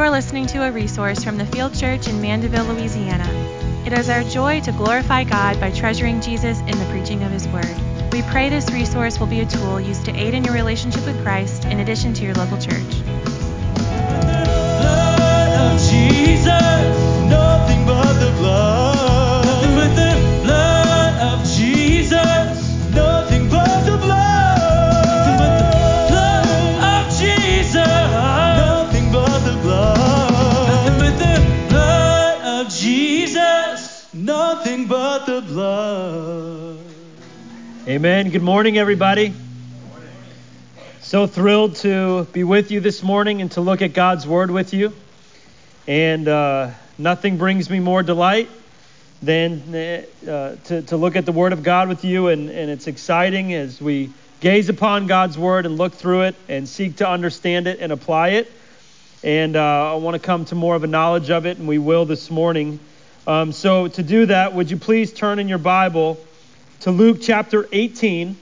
You are listening to a resource from the Field Church in Mandeville, Louisiana. It is our joy to glorify God by treasuring Jesus in the preaching of His Word. We pray this resource will be a tool used to aid in your relationship with Christ in addition to your local church. Blood of Jesus, nothing but the blood. Nothing but the blood of Jesus, nothing but the blood. Nothing but the blood of Jesus, nothing but the blood. Nothing but the blood of Jesus, nothing but the blood. Amen. Good morning, everybody. So thrilled to be with you this morning and to look at God's Word with you. And nothing brings me more delight than to look at the Word of God with you. And it's exciting as we gaze upon God's Word and look through it and seek to understand it and apply it. And I want to come to more of a knowledge of it, and we will this morning. So to do that, would you please turn in your Bible to Luke chapter 18.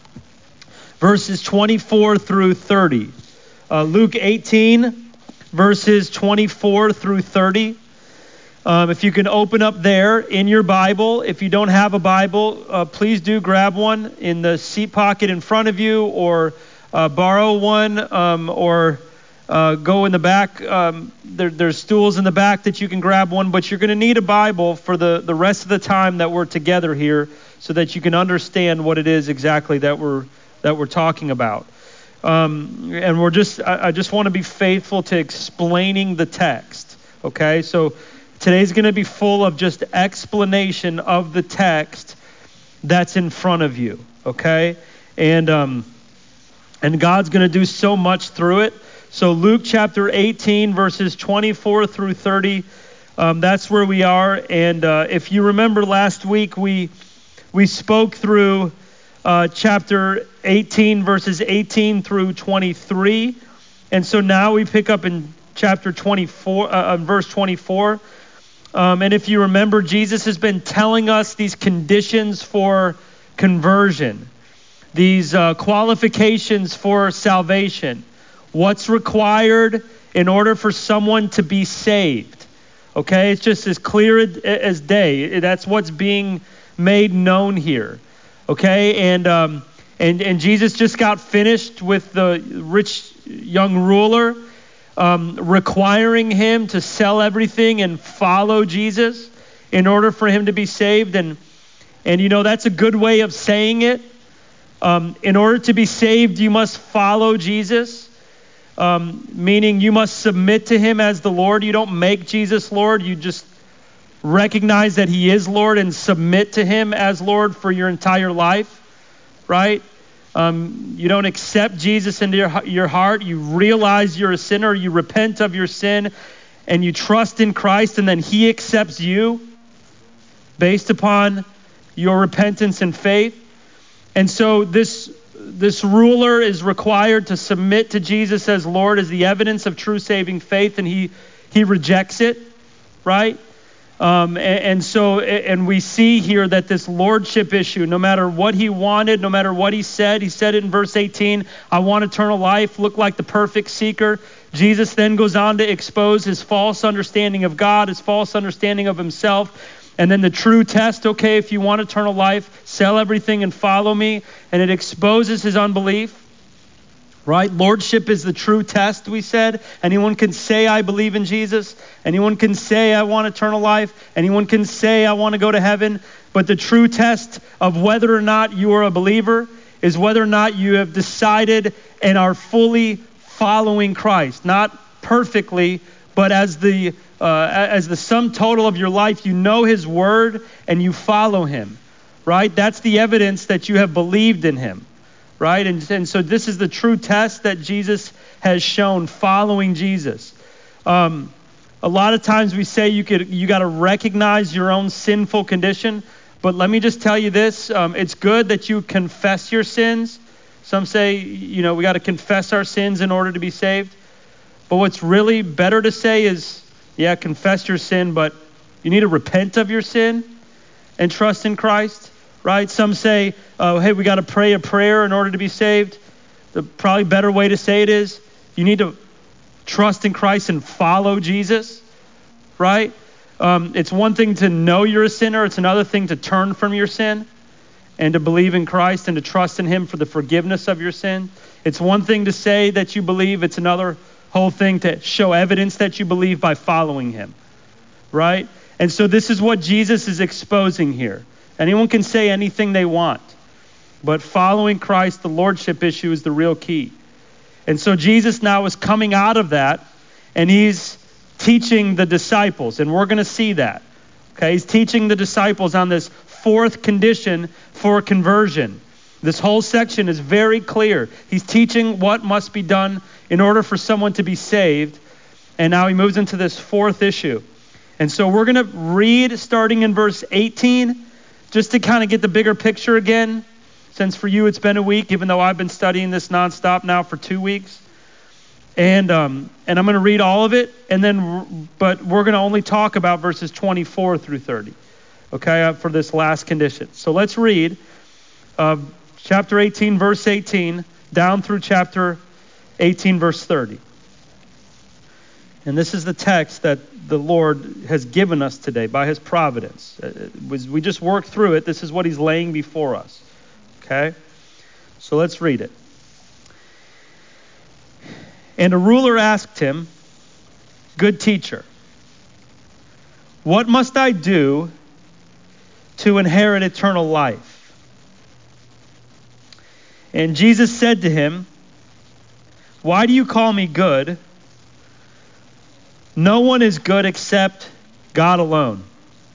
Verses 24 through 30. Luke 18, verses 24 through 30. If you can open up there in your Bible. If you don't have a Bible, please do grab one in the seat pocket in front of you, or borrow one, or go in the back. There's stools in the back that you can grab one, but you're going to need a Bible for the rest of the time that we're together here so that you can understand what it is exactly that we're talking about. And I just want to be faithful to explaining the text. Okay, so today's going to be full of just explanation of the text that's in front of you. Okay, and God's going to do so much through it. So Luke chapter 18, verses 24 through 30, that's where we are. And if you remember last week, we spoke through chapter 18, verses 18 through 23. And so now we pick up in chapter 24, verse 24. And if you remember, Jesus has been telling us these conditions for conversion, these qualifications for salvation, what's required in order for someone to be saved. Okay, it's just as clear as day. That's what's being made known here. Okay, and Jesus just got finished with the rich young ruler, requiring him to sell everything and follow Jesus in order for him to be saved. And you know, that's a good way of saying it. In order to be saved, you must follow Jesus, meaning you must submit to him as the Lord. You don't make Jesus Lord. You just recognize that he is Lord and submit to him as Lord for your entire life, right? You don't accept Jesus into your heart. You realize you're a sinner. You repent of your sin and you trust in Christ, and then he accepts you based upon your repentance and faith. And so this ruler is required to submit to Jesus as Lord as the evidence of true saving faith, and he rejects it, right? And we see here that this lordship issue, no matter what he wanted, no matter what he said it in verse 18, I want eternal life, look like the perfect seeker. Jesus then goes on to expose his false understanding of God, his false understanding of himself. And then the true test, okay, if you want eternal life, sell everything and follow me. And it exposes his unbelief. Right? Lordship is the true test, we said. Anyone can say, I believe in Jesus. Anyone can say, I want eternal life. Anyone can say, I want to go to heaven. But the true test of whether or not you are a believer is whether or not you have decided and are fully following Christ. Not perfectly, but as the sum total of your life, you know his word and you follow him. Right? That's the evidence that you have believed in him. Right? And so this is the true test that Jesus has shown, following Jesus. A lot of times we say you got to recognize your own sinful condition, but let me just tell you this, it's good that you confess your sins. Some say, we got to confess our sins in order to be saved. But what's really better to say is, confess your sin, but you need to repent of your sin and trust in Christ. Right? Some say, hey, we got to pray a prayer in order to be saved. The probably better way to say it is, you need to trust in Christ and follow Jesus, right? It's one thing to know you're a sinner. It's another thing to turn from your sin and to believe in Christ and to trust in him for the forgiveness of your sin. It's one thing to say that you believe. It's another whole thing to show evidence that you believe by following him, right? And so this is what Jesus is exposing here. Anyone can say anything they want, but following Christ, the lordship issue, is the real key. And so Jesus now is coming out of that, and he's teaching the disciples, and we're going to see that. Okay, he's teaching the disciples on this fourth condition for conversion. This whole section is very clear. He's teaching what must be done in order for someone to be saved, and now he moves into this fourth issue. And so we're going to read starting in verse 18, just to kind of get the bigger picture again, since for you it's been a week, even though I've been studying this nonstop now for 2 weeks. And I'm going to read all of it, but we're going to only talk about verses 24 through 30, okay, for this last condition. So let's read chapter 18, verse 18, down through chapter 18, verse 30. And this is the text that the Lord has given us today by his providence. We just worked through it. This is what he's laying before us, okay? So let's read it. And a ruler asked him, "Good teacher, what must I do to inherit eternal life?" And Jesus said to him, "Why do you call me good? No one is good except God alone.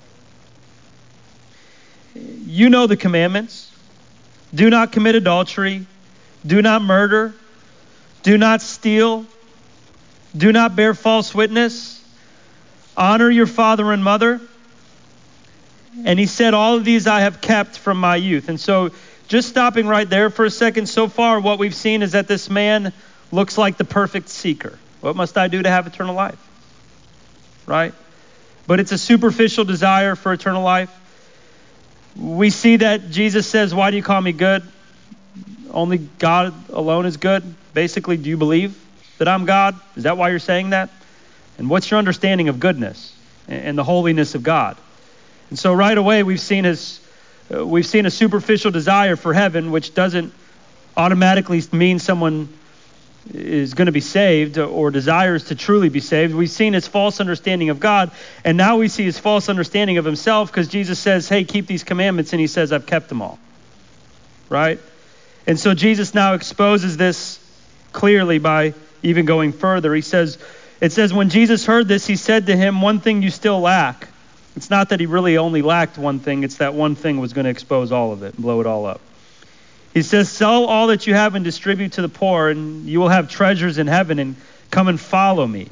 You know the commandments. Do not commit adultery. Do not murder. Do not steal. Do not bear false witness. Honor your father and mother." And he said, "All of these I have kept from my youth." And so just stopping right there for a second, so far what we've seen is that this man looks like the perfect seeker. What must I do to have eternal life? Right? But it's a superficial desire for eternal life. We see that Jesus says, "Why do you call me good? Only God alone is good." Basically, do you believe that I'm God? Is that why you're saying that? And what's your understanding of goodness and the holiness of God? And so right away we've seen a superficial desire for heaven, which doesn't automatically mean someone is going to be saved or desires to truly be saved. We've seen his false understanding of God, and now we see his false understanding of himself, because Jesus says, "Hey, keep these commandments," and he says, "I've kept them all." Right? And so Jesus now exposes this clearly by even going further. It says, "When Jesus heard this, he said to him, 'One thing you still lack.'" It's not that he really only lacked one thing. It's that one thing was going to expose all of it and blow it all up. He says, "Sell all that you have and distribute to the poor, and you will have treasures in heaven, and come and follow me."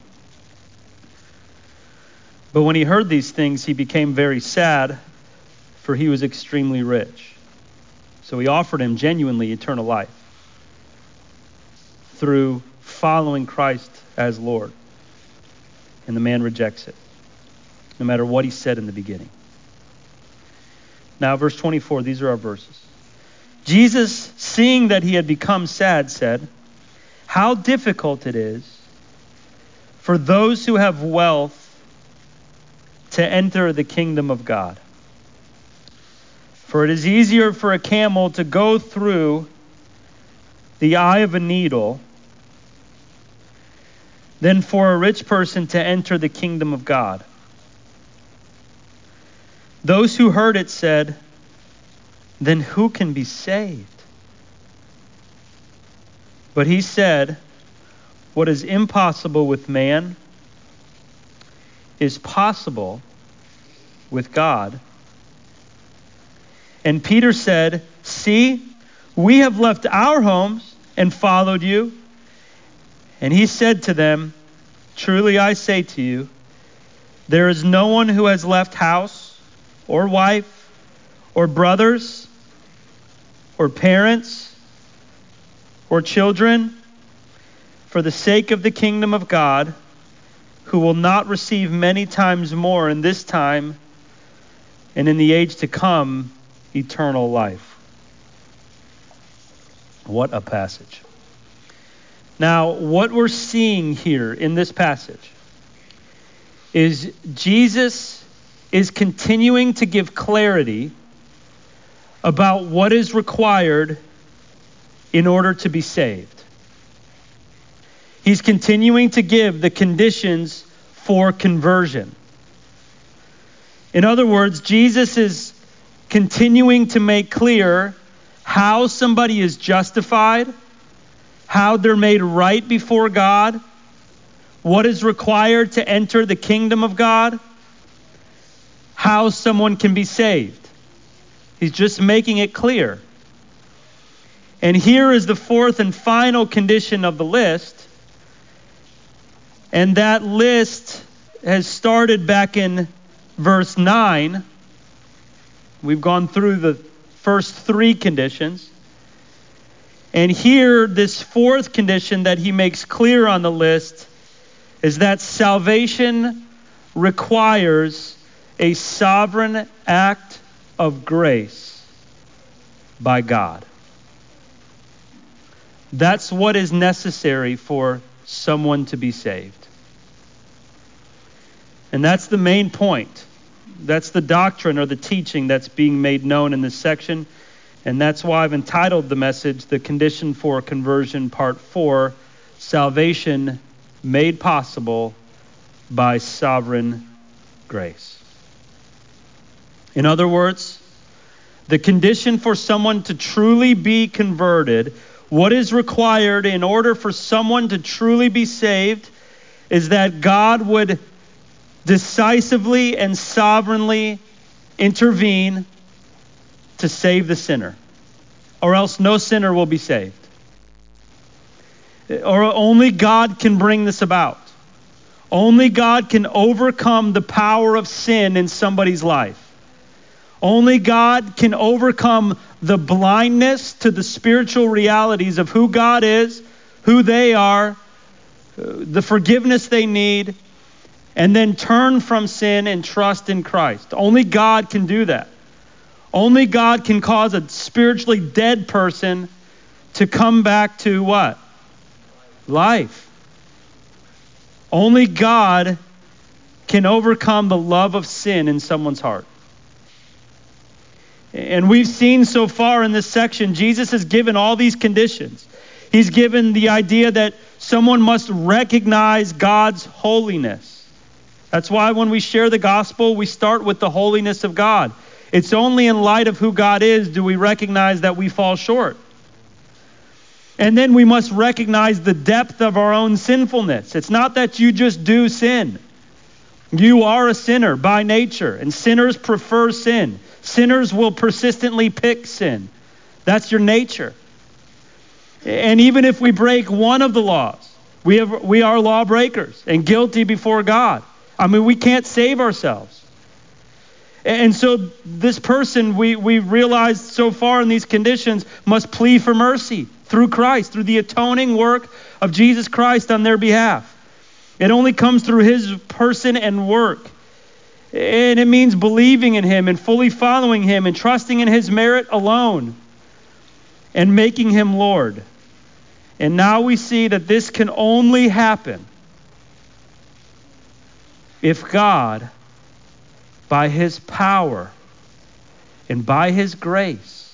But when he heard these things, he became very sad, for he was extremely rich. So he offered him genuinely eternal life through following Christ as Lord. And the man rejects it, no matter what he said in the beginning. Now, verse 24, these are our verses. Jesus, seeing that he had become sad, said, "How difficult it is for those who have wealth to enter the kingdom of God. For it is easier for a camel to go through the eye of a needle than for a rich person to enter the kingdom of God." Those who heard it said, "Then who can be saved?" But he said, "What is impossible with man is possible with God." And Peter said, "See, we have left our homes and followed you." And he said to them, "Truly I say to you, there is no one who has left house or wife or brothers or parents or children for the sake of the kingdom of God who will not receive many times more in this time and in the age to come eternal life." What a passage. Now, what we're seeing here in this passage is Jesus is continuing to give clarity about what is required in order to be saved. He's continuing to give the conditions for conversion. In other words, Jesus is continuing to make clear how somebody is justified, how they're made right before God, what is required to enter the kingdom of God, how someone can be saved. He's just making it clear. And here is the fourth and final condition of the list. And that list has started back in verse 9. We've gone through the first three conditions. And here, this fourth condition that he makes clear on the list is that salvation requires a sovereign act of grace by God. That's what is necessary for someone to be saved. And that's the main point. That's the doctrine or the teaching that's being made known in this section. And that's why I've entitled the message, The Condition for Conversion, Part 4, Salvation Made Possible by Sovereign Grace. In other words, the condition for someone to truly be converted, what is required in order for someone to truly be saved, is that God would decisively and sovereignly intervene to save the sinner, or else no sinner will be saved. Or only God can bring this about. Only God can overcome the power of sin in somebody's life. Only God can overcome the blindness to the spiritual realities of who God is, who they are, the forgiveness they need, and then turn from sin and trust in Christ. Only God can do that. Only God can cause a spiritually dead person to come back to what? Life. Only God can overcome the love of sin in someone's heart. And we've seen so far in this section, Jesus has given all these conditions. He's given the idea that someone must recognize God's holiness. That's why when we share the gospel, we start with the holiness of God. It's only in light of who God is do we recognize that we fall short. And then we must recognize the depth of our own sinfulness. It's not that you just do sin. You are a sinner by nature, and sinners prefer sin. Sinners will persistently pick sin. That's your nature. And even if we break one of the laws, we are lawbreakers and guilty before God. I mean, we can't save ourselves. And so this person, we realized so far in these conditions, must plead for mercy through Christ, through the atoning work of Jesus Christ on their behalf. It only comes through his person and work. And it means believing in him and fully following him and trusting in his merit alone and making him Lord. And now we see that this can only happen if God, by his power and by his grace,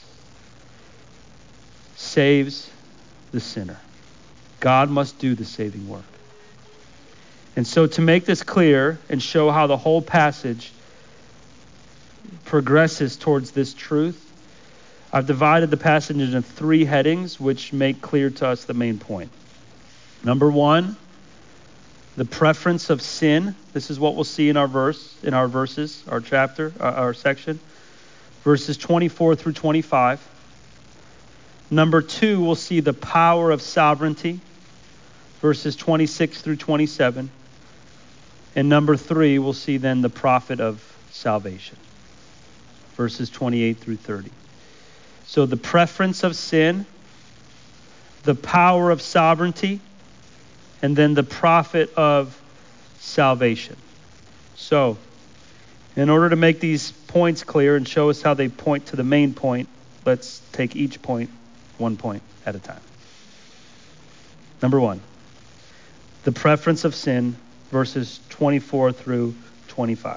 saves the sinner. God must do the saving work. And so to make this clear and show how the whole passage progresses towards this truth, I've divided the passage into three headings which make clear to us the main point. Number one, the preference of sin. This is what we'll see in our verses, our chapter, our section, verses 24 through 25. Number two, we'll see the power of sovereignty, verses 26 through 27. And number three, we'll see then the profit of salvation, verses 28 through 30. So the preference of sin, the power of sovereignty, and then the profit of salvation. So, in order to make these points clear and show us how they point to the main point, let's take each point, one point at a time. Number one, the preference of sin, verses 24 through 25.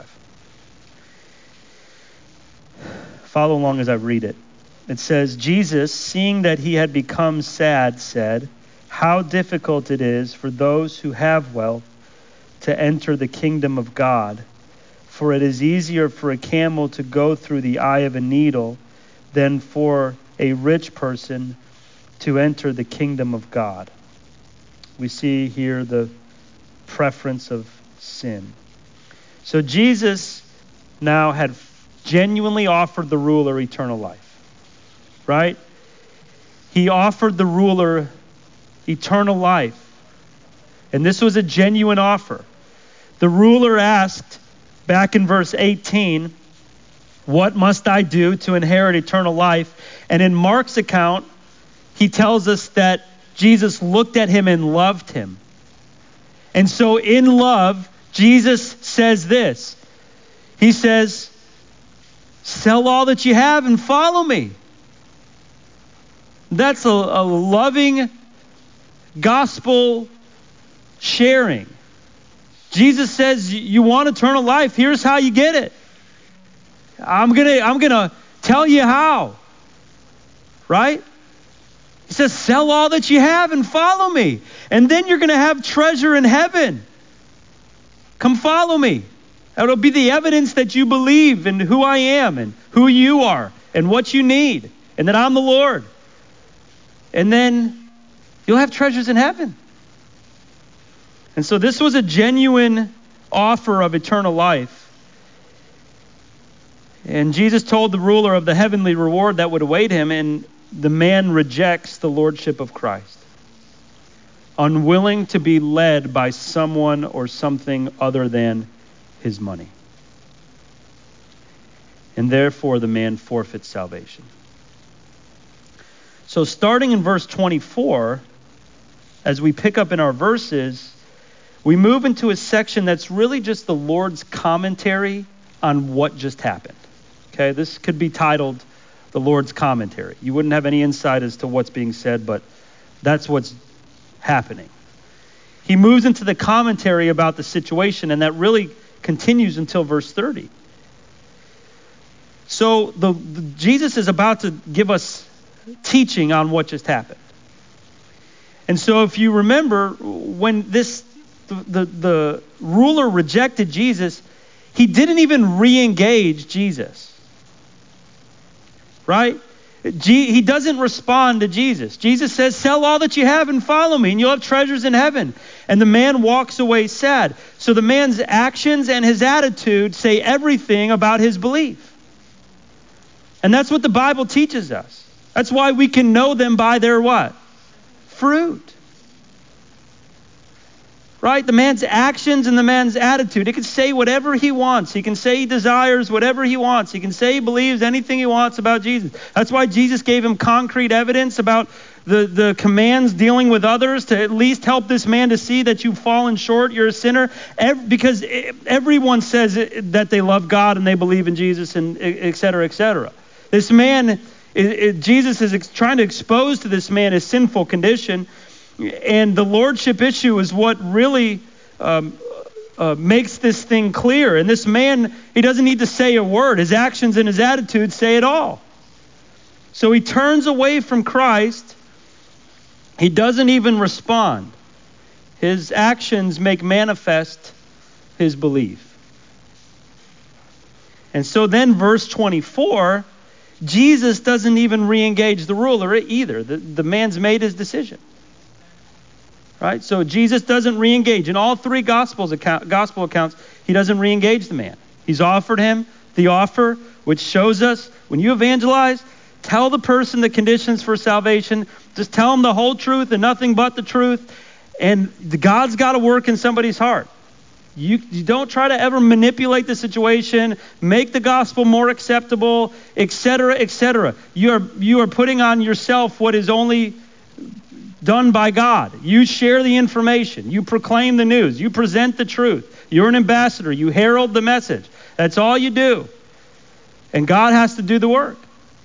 Follow along as I read it. It says, Jesus, seeing that he had become sad, said, "How difficult it is for those who have wealth to enter the kingdom of God. For it is easier for a camel to go through the eye of a needle than for a rich person to enter the kingdom of God." We see here the preference of sin. So Jesus now had genuinely offered the ruler eternal life. Right? He offered the ruler eternal life. And this was a genuine offer. The ruler asked, back in verse 18, "What must I do to inherit eternal life?" And in Mark's account, he tells us that Jesus looked at him and loved him. And so in love, Jesus says this. He says, "Sell all that you have and follow me." That's a loving gospel sharing. Jesus says, you want eternal life? Here's how you get it. I'm gonna tell you how. Right? He says, sell all that you have and follow me. And then you're going to have treasure in heaven. Come follow me. That'll be the evidence that you believe in who I am and who you are and what you need and that I'm the Lord. And then you'll have treasures in heaven. And so this was a genuine offer of eternal life. And Jesus told the ruler of the heavenly reward that would await him, and the man rejects the lordship of Christ, unwilling to be led by someone or something other than his money. And therefore the man forfeits salvation. So starting in verse 24, as we pick up in our verses, we move into a section that's really just the Lord's commentary on what just happened. Okay, this could be titled the Lord's commentary. You wouldn't have any insight as to what's being said, but that's what's happening. He moves into the commentary about the situation, and that really continues until verse 30. So Jesus is about to give us teaching on what just happened. And so if you remember, when the ruler rejected Jesus, he didn't even re-engage Jesus. Right? He doesn't respond to Jesus. Jesus says, sell all that you have and follow me, and you'll have treasures in heaven. And the man walks away sad. So the man's actions and his attitude say everything about his belief. And that's what the Bible teaches us. That's why we can know them by their what? Fruit. Right? The man's actions and the man's attitude. He can say whatever he wants. He can say he desires whatever he wants. He can say he believes anything he wants about Jesus. That's why Jesus gave him concrete evidence about the commands dealing with others to at least help this man to see that you've fallen short, you're a sinner. Because everyone says that they love God and they believe in Jesus, and et cetera, et cetera. This man, Jesus is trying to expose to this man his sinful condition. And the lordship issue is what really makes this thing clear. And this man, he doesn't need to say a word. His actions and his attitude say it all. So he turns away from Christ. He doesn't even respond. His actions make manifest his belief. And so then verse 24, Jesus doesn't even re-engage the ruler either. The man's made his decision. Right? So Jesus doesn't re-engage. In all three gospel accounts, he doesn't re-engage the man. He's offered him the offer, which shows us when you evangelize, tell the person the conditions for salvation. Just tell them the whole truth and nothing but the truth. And God's got to work in somebody's heart. You don't try to ever manipulate the situation, make the gospel more acceptable, etc., etc. You are putting on yourself what is only done by God. You share the information. You proclaim the news. You present the truth. You're an ambassador. You herald the message. That's all you do. And God has to do the work.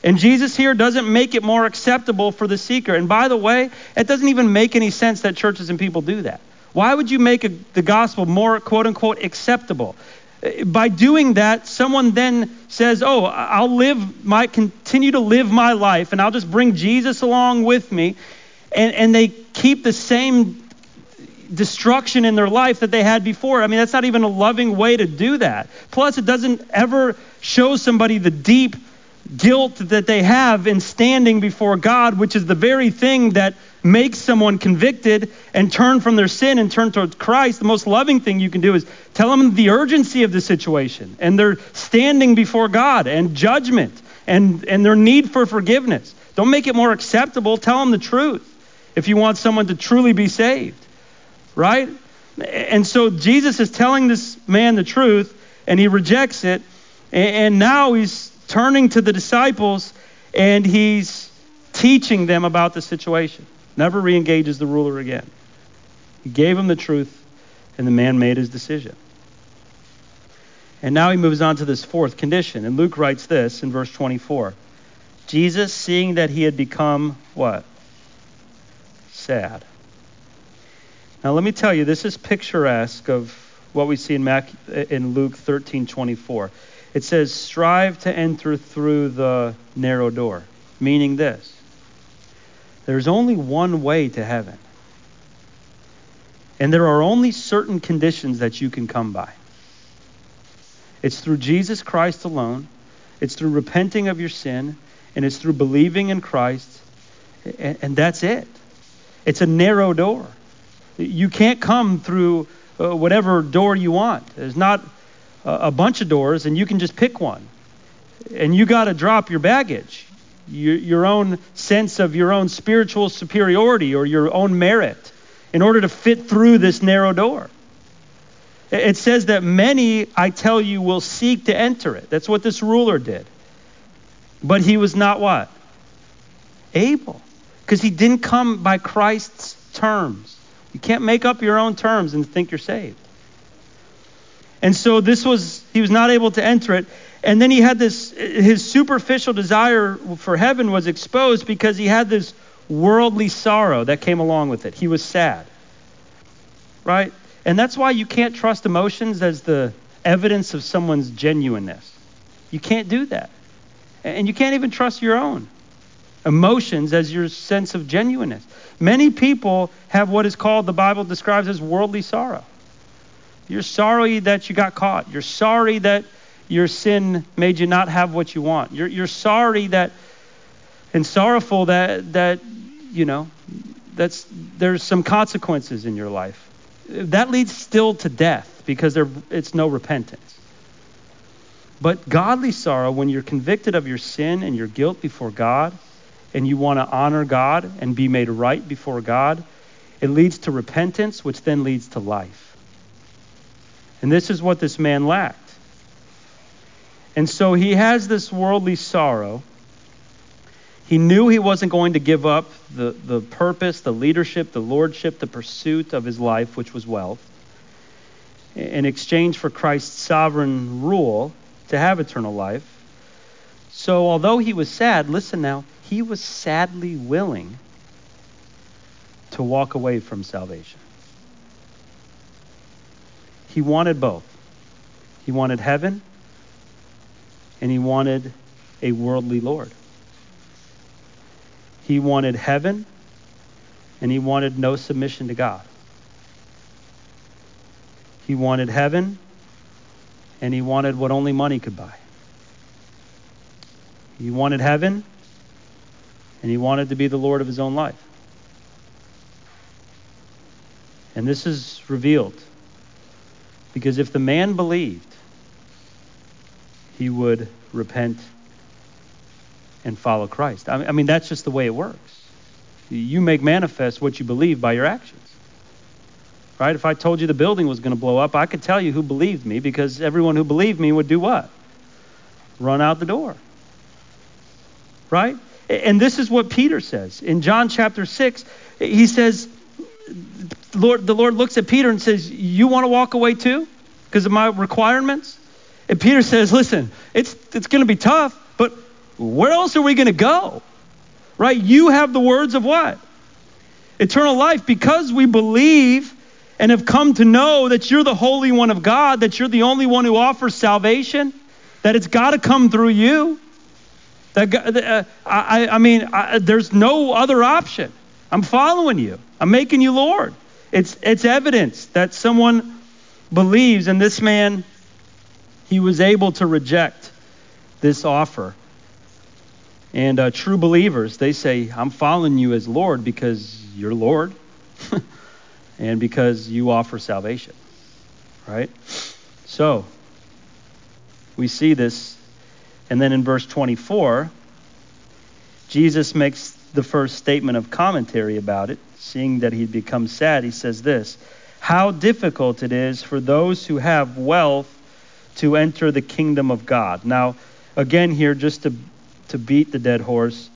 And Jesus here doesn't make it more acceptable for the seeker. And by the way, it doesn't even make any sense that churches and people do that. Why would you make the gospel more, quote unquote, acceptable? By doing that, someone then says, oh, I'll continue to live my life, and I'll just bring Jesus along with me. And they keep the same destruction in their life that they had before. I mean, that's not even a loving way to do that. Plus, it doesn't ever show somebody the deep guilt that they have in standing before God, which is the very thing that makes someone convicted and turn from their sin and turn towards Christ. The most loving thing you can do is tell them the urgency of the situation and their standing before God and judgment and their need for forgiveness. Don't make it more acceptable. Tell them the truth if you want someone to truly be saved, right? And so Jesus is telling this man the truth, and he rejects it, and now he's turning to the disciples, and he's teaching them about the situation. Never re-engages the ruler again. He gave him the truth, and the man made his decision. And now he moves on to this fourth condition. And Luke writes this in verse 24. Jesus, seeing that he had become, what? Sad. Now let me tell you, this is picturesque of what we see in Luke 13:24. It says, strive to enter through the narrow door, meaning this. There's only one way to heaven. And there are only certain conditions that you can come by. It's through Jesus Christ alone. It's through repenting of your sin. And it's through believing in Christ. And that's it. It's a narrow door. You can't come through whatever door you want. There's not a bunch of doors, and you can just pick one. And you got to drop your baggage, your own sense of your own spiritual superiority or your own merit in order to fit through this narrow door. It says that many, I tell you, will seek to enter it. That's what this ruler did. But he was not what? Able. Because he didn't come by Christ's terms. You can't make up your own terms and think you're saved. And so he was not able to enter it. And then he had his superficial desire for heaven was exposed because he had this worldly sorrow that came along with it. He was sad. Right? And that's why you can't trust emotions as the evidence of someone's genuineness. You can't do that. And you can't even trust your own emotions as your sense of genuineness. Many people have what is called, the Bible describes as worldly sorrow. You're sorry that you got caught. You're sorry that your sin made you not have what you want. You're sorry that and sorrowful that there's some consequences in your life. That leads still to death because it's no repentance. But godly sorrow, when you're convicted of your sin and your guilt before God, and you want to honor God and be made right before God, it leads to repentance, which then leads to life. And this is what this man lacked. And so he has this worldly sorrow. He knew he wasn't going to give up the purpose, the leadership, the lordship, the pursuit of his life, which was wealth, in exchange for Christ's sovereign rule to have eternal life. So although he was sad, listen now, he was sadly willing to walk away from salvation. He wanted both. He wanted heaven, and he wanted a worldly Lord. He wanted heaven, and he wanted no submission to God. He wanted heaven, and he wanted what only money could buy. He wanted heaven, and he wanted to be the Lord of his own life. And this is revealed because if the man believed, he would repent and follow Christ. I mean, that's just the way it works. You make manifest what you believe by your actions. Right? If I told you the building was going to blow up, I could tell you who believed me because everyone who believed me would do what? Run out the door. Right? And this is what Peter says. In John chapter 6, he says, the Lord looks at Peter and says, you want to walk away too because of my requirements? And Peter says, listen, it's going to be tough, but where else are we going to go? Right? You have the words of what? Eternal life, because we believe and have come to know that you're the Holy One of God, that you're the only one who offers salvation, that it's got to come through you. There's no other option. I'm following you. I'm making you Lord. It's evidence that someone believes, and this man, he was able to reject this offer. And true believers, they say, I'm following you as Lord because you're Lord and because you offer salvation, right? So we see this. And then in verse 24, Jesus makes the first statement of commentary about it. Seeing that he'd become sad, he says this: how difficult it is for those who have wealth to enter the kingdom of God. Now, again here, just to beat the dead horse,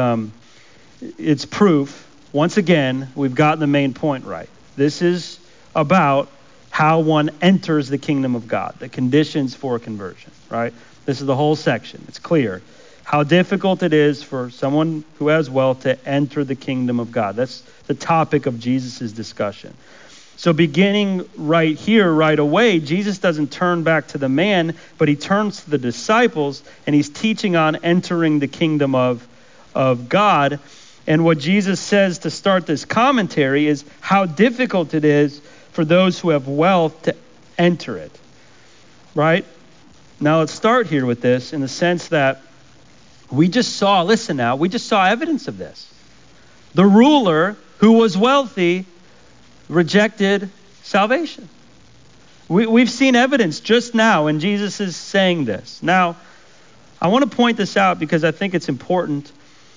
it's proof. Once again, we've gotten the main point right. This is about how one enters the kingdom of God, the conditions for conversion, right? This is the whole section. It's clear how difficult it is for someone who has wealth to enter the kingdom of God. That's the topic of Jesus' discussion. So beginning right here, right away, Jesus doesn't turn back to the man, but he turns to the disciples, and he's teaching on entering the kingdom of God. And what Jesus says to start this commentary is how difficult it is for those who have wealth to enter it, right? Now let's start here with this in the sense that we just saw evidence of this. The ruler who was wealthy rejected salvation. We've seen evidence just now, and Jesus is saying this. Now, I want to point this out because I think it's important.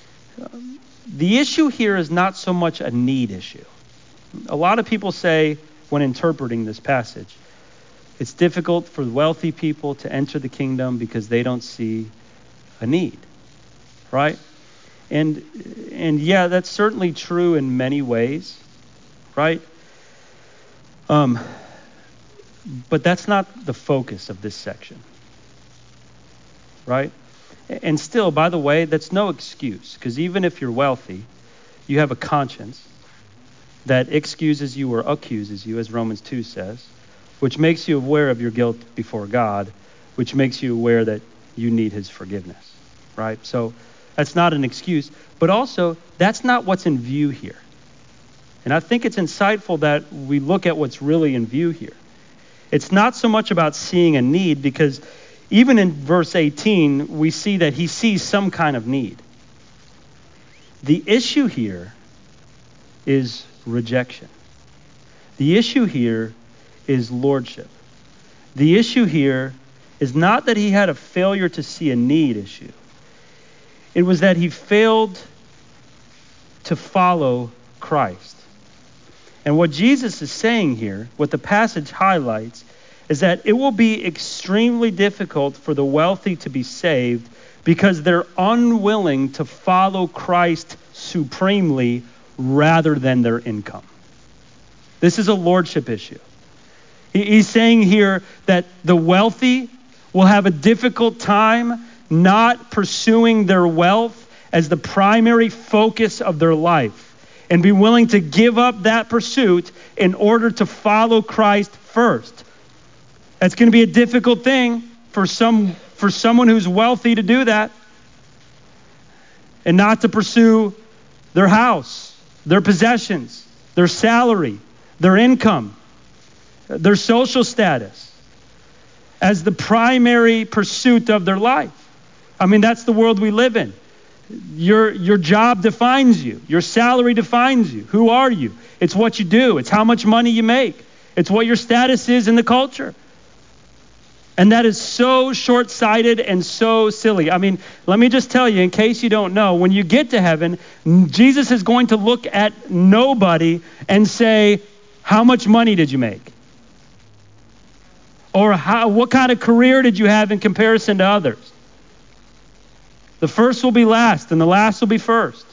The issue here is not so much a need issue. A lot of people say when interpreting this passage, it's difficult for wealthy people to enter the kingdom because they don't see a need, right? And yeah, that's certainly true in many ways, right? But that's not the focus of this section, right? And still, by the way, that's no excuse, because even if you're wealthy, you have a conscience that excuses you or accuses you, as Romans 2 says, which makes you aware of your guilt before God, which makes you aware that you need his forgiveness, right? So that's not an excuse, but also that's not what's in view here. And I think it's insightful that we look at what's really in view here. It's not so much about seeing a need, because even in verse 18, we see that he sees some kind of need. The issue here is rejection. The issue here is lordship. The issue here is not that he had a failure to see a need issue. It was that he failed to follow Christ. And what Jesus is saying here, what the passage highlights, is that it will be extremely difficult for the wealthy to be saved because they're unwilling to follow Christ supremely rather than their income. This is a lordship issue. He's saying here that the wealthy will have a difficult time not pursuing their wealth as the primary focus of their life and be willing to give up that pursuit in order to follow Christ first. That's going to be a difficult thing for someone who's wealthy to do that and not to pursue their house, their possessions, their salary, their income, their social status as the primary pursuit of their life. I mean, that's the world we live in. Your job defines you. Your salary defines you. Who are you? It's what you do. It's how much money you make. It's what your status is in the culture. And that is so short-sighted and so silly. I mean, let me just tell you, in case you don't know, when you get to heaven, Jesus is going to look at nobody and say, how much money did you make? Or what kind of career did you have in comparison to others? The first will be last, and the last will be first.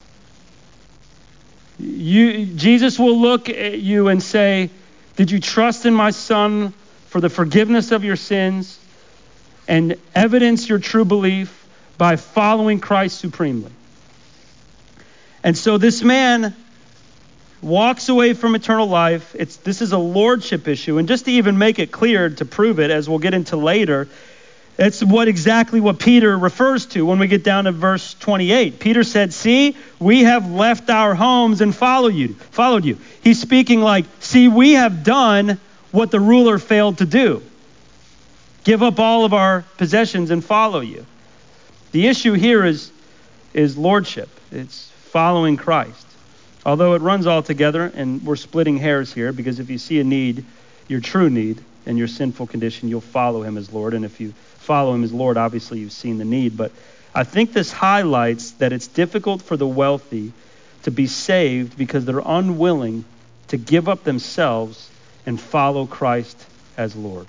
Jesus will look at you and say, did you trust in my Son for the forgiveness of your sins and evidence your true belief by following Christ supremely. And so this man walks away from eternal life. This is a lordship issue. And just to even make it clear, to prove it, as we'll get into later, it's exactly what Peter refers to when we get down to verse 28. Peter said, see, we have left our homes and followed you. He's speaking like, see, we have done what the ruler failed to do. Give up all of our possessions and follow you. The issue here is lordship. It's following Christ. Although it runs all together, and we're splitting hairs here, because if you see a need, your true need, and your sinful condition, you'll follow him as Lord. And if you follow him as Lord, obviously you've seen the need. But I think this highlights that it's difficult for the wealthy to be saved because they're unwilling to give up themselves and follow Christ as Lord.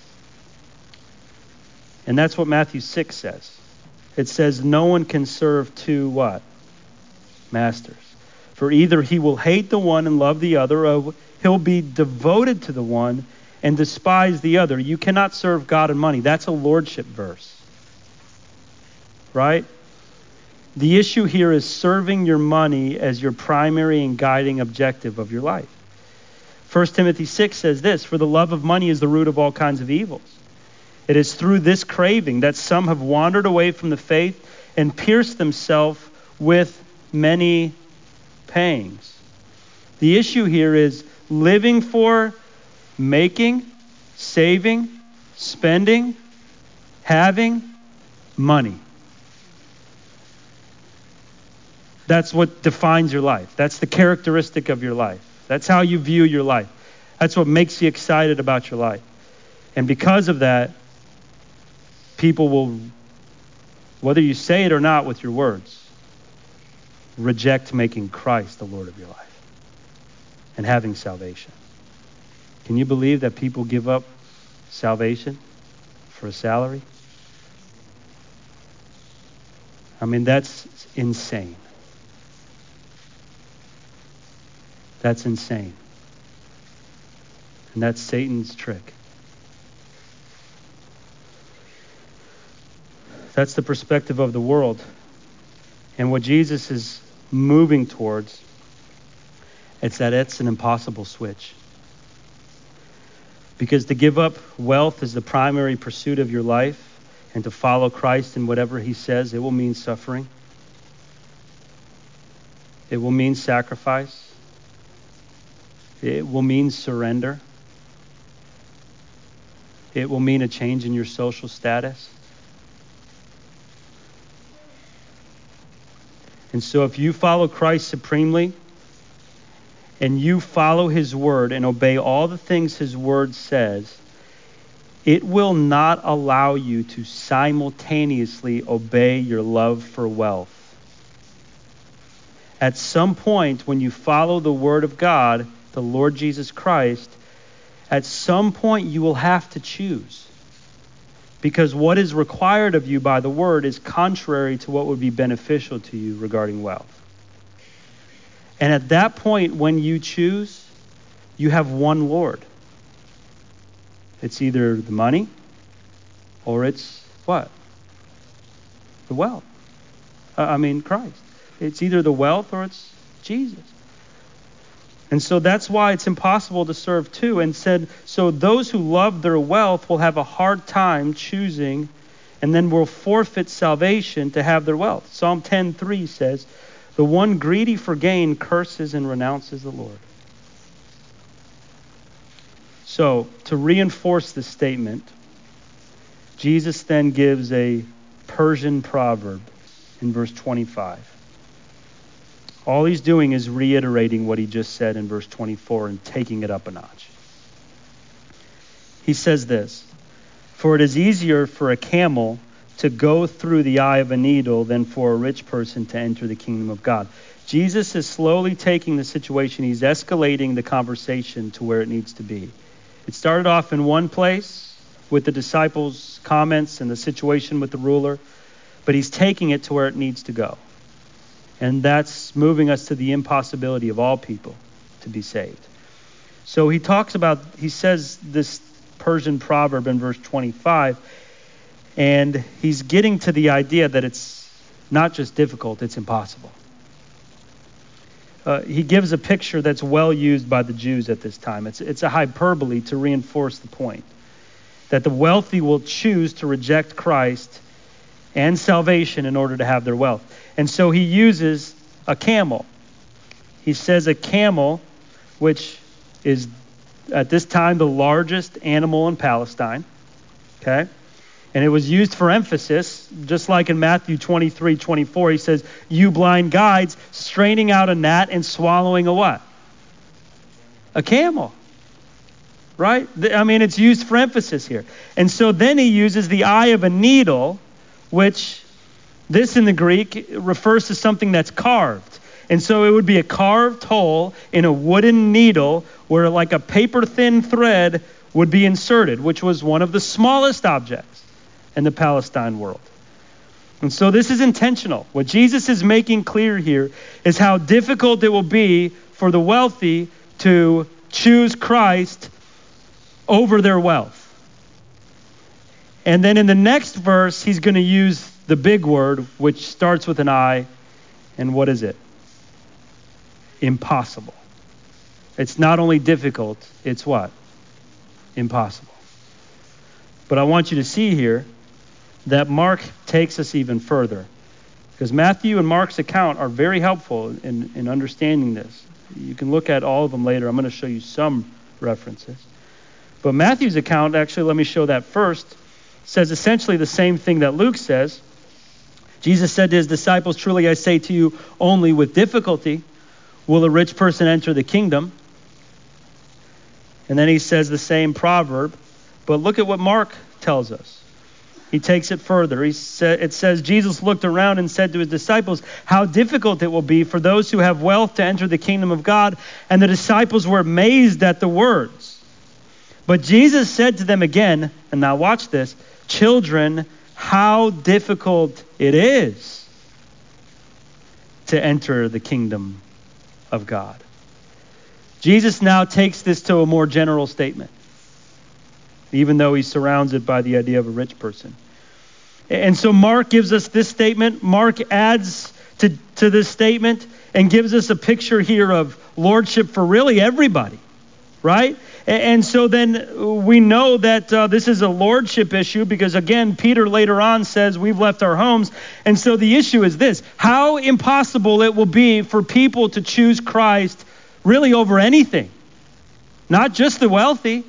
And that's what Matthew 6 says. It says, no one can serve two what? Masters. For either he will hate the one and love the other, or he'll be devoted to the one and despise the other. You cannot serve God and money. That's a lordship verse. Right? The issue here is serving your money as your primary and guiding objective of your life. 1 Timothy 6 says this, for the love of money is the root of all kinds of evils. It is through this craving that some have wandered away from the faith and pierced themselves with many pangs. The issue here is living for, making, saving, spending, having money. That's what defines your life. That's the characteristic of your life. That's how you view your life. That's what makes you excited about your life. And because of that, people will, whether you say it or not with your words, reject making Christ the Lord of your life and having salvation. Can you believe that people give up salvation for a salary? I mean, that's insane. That's insane. And that's Satan's trick. That's the perspective of the world. And what Jesus is moving towards, it's an impossible switch. Because to give up wealth as the primary pursuit of your life and to follow Christ in whatever he says, it will mean suffering. It will mean sacrifice. It will mean surrender. It will mean a change in your social status. And so if you follow Christ supremely and you follow his word and obey all the things his word says, it will not allow you to simultaneously obey your love for wealth. At some point, when you follow the word of God, the Lord Jesus Christ, at some point you will have to choose. Because what is required of you by the word is contrary to what would be beneficial to you regarding wealth. And at that point, when you choose, you have one Lord. It's either the money or it's what? The wealth. Christ. It's either the wealth or it's Jesus. And so that's why it's impossible to serve two. And said, so those who love their wealth will have a hard time choosing and then will forfeit salvation to have their wealth. Psalm 10:3 says, the one greedy for gain curses and renounces the Lord. So to reinforce this statement, Jesus then gives a Persian proverb in verse 25. All he's doing is reiterating what he just said in verse 24 and taking it up a notch. He says this, for it is easier for a camel to go through the eye of a needle than for a rich person to enter the kingdom of God. Jesus is slowly taking the situation, he's escalating the conversation to where it needs to be. It started off in one place with the disciples' comments and the situation with the ruler, but he's taking it to where it needs to go. And that's moving us to the impossibility of all people to be saved. So he says this Persian proverb in verse 25, And he's getting to the idea that it's not just difficult, it's impossible. He gives a picture that's well used by the Jews at this time. It's a hyperbole to reinforce the point that the wealthy will choose to reject Christ and salvation in order to have their wealth. And so he uses a camel. He says a camel, which is at this time the largest animal in Palestine, okay? And it was used for emphasis, just like in Matthew 23:24, he says, you blind guides, straining out a gnat and swallowing a what? A camel, right? I mean, it's used for emphasis here. And so then he uses the eye of a needle, which this in the Greek refers to something that's carved. And so it would be a carved hole in a wooden needle where like a paper-thin thread would be inserted, which was one of the smallest objects in the Palestine world. And so this is intentional. What Jesus is making clear here is how difficult it will be for the wealthy to choose Christ over their wealth. And then in the next verse, he's going to use the big word, which starts with an I. And what is it? Impossible. It's not only difficult, it's what? Impossible. But I want you to see here that Mark takes us even further. Because Matthew and Mark's account are very helpful in understanding this. You can look at all of them later. I'm going to show you some references. But Matthew's account, actually, let me show that first, says essentially the same thing that Luke says. Jesus said to his disciples, truly I say to you, only with difficulty will a rich person enter the kingdom. And then he says the same proverb. But look at what Mark tells us. He takes it further. It says, Jesus looked around and said to his disciples, how difficult it will be for those who have wealth to enter the kingdom of God. And the disciples were amazed at the words. But Jesus said to them again, and now watch this, children, how difficult it is to enter the kingdom of God. Jesus now takes this to a more general statement, even though he surrounds it by the idea of a rich person. And so Mark gives us this statement. Mark adds to this statement and gives us a picture here of lordship for really everybody, right? And so then we know that this is a lordship issue because, again, Peter later on says we've left our homes. And so the issue is this: how impossible it will be for people to choose Christ really over anything, not just the wealthy.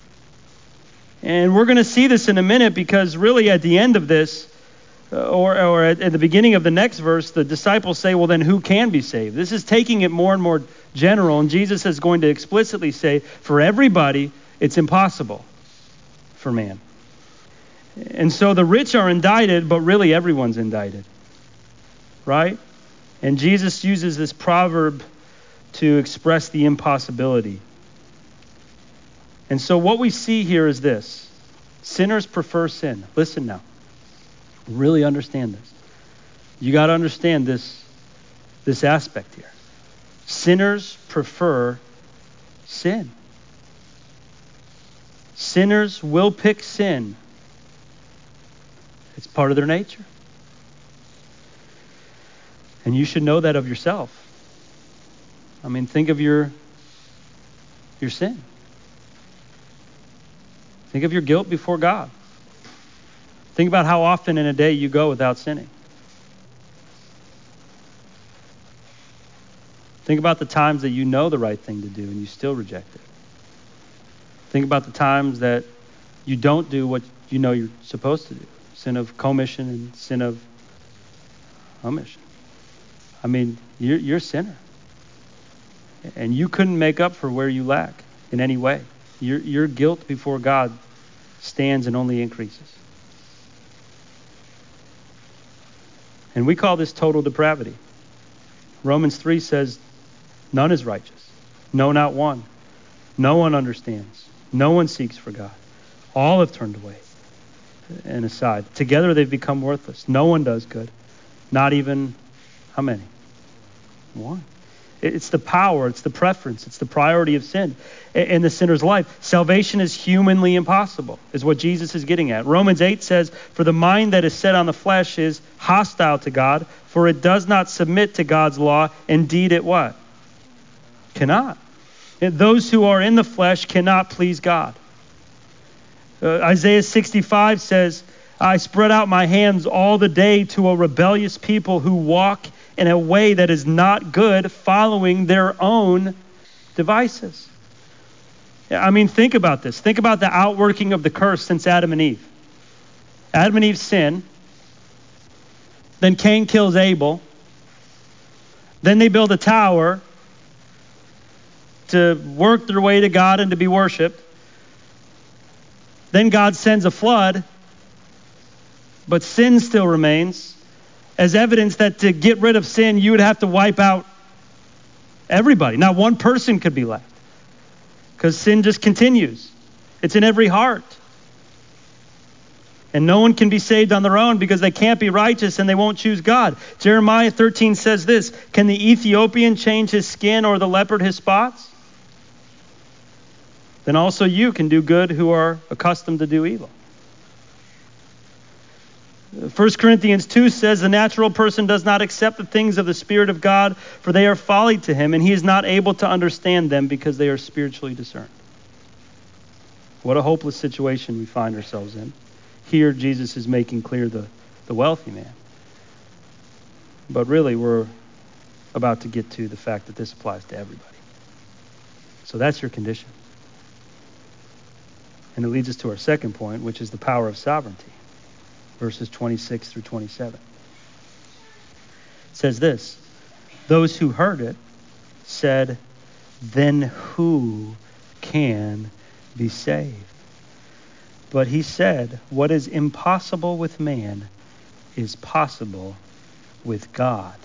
And we're going to see this in a minute because really at the end of this, or at the beginning of the next verse, the disciples say, well, then who can be saved? This is taking it more and more general, and Jesus is going to explicitly say, for everybody, it's impossible for man. And so the rich are indicted, but really everyone's indicted, right? And Jesus uses this proverb to express the impossibility. And so what we see here is this. Sinners prefer sin. Listen now. Really understand this. You got to understand this aspect here. Sinners prefer sin. Sinners will pick sin. It's part of their nature. And you should know that of yourself. I mean, think of your sin. Think of your guilt before God. Think about how often in a day you go without sinning. Think about the times that you know the right thing to do and you still reject it. Think about the times that you don't do what you know you're supposed to do. Sin of commission and sin of omission. I mean, you're a sinner. And you couldn't make up for where you lack in any way. Your guilt before God stands and only increases. And we call this total depravity. Romans 3 says, none is righteous. No, not one. No one understands. No one seeks for God. All have turned away and aside. Together they've become worthless. No one does good. Not even, how many? One. It's the power, it's the preference, it's the priority of sin in the sinner's life. Salvation is humanly impossible, is what Jesus is getting at. Romans 8 says, "For the mind that is set on the flesh is hostile to God, for it does not submit to God's law. Indeed, it what? Cannot." And those who are in the flesh cannot please God. Isaiah 65 says, "I spread out my hands all the day to a rebellious people who walk in a way that is not good, following their own devices." I mean, think about this. Think about the outworking of the curse since Adam and Eve. Adam and Eve sin. Then Cain kills Abel. Then they build a tower to work their way to God and to be worshiped. Then God sends a flood, but sin still remains as evidence that to get rid of sin, you would have to wipe out everybody. Not one person could be left because sin just continues. It's in every heart. And no one can be saved on their own because they can't be righteous and they won't choose God. Jeremiah 13 says this, "Can the Ethiopian change his skin or the leopard his spots? Then also you can do good who are accustomed to do evil." 1 Corinthians 2 says, "The natural person does not accept the things of the Spirit of God, for they are folly to him, and he is not able to understand them because they are spiritually discerned." What a hopeless situation we find ourselves in. Here, Jesus is making clear the wealthy man. But really, we're about to get to the fact that this applies to everybody. So that's your condition. And it leads us to our second point, which is the power of sovereignty. Verses 26 through 27. It says this, "Those who heard it said, 'Then who can be saved?' But he said, 'What is impossible with man is possible with God.'"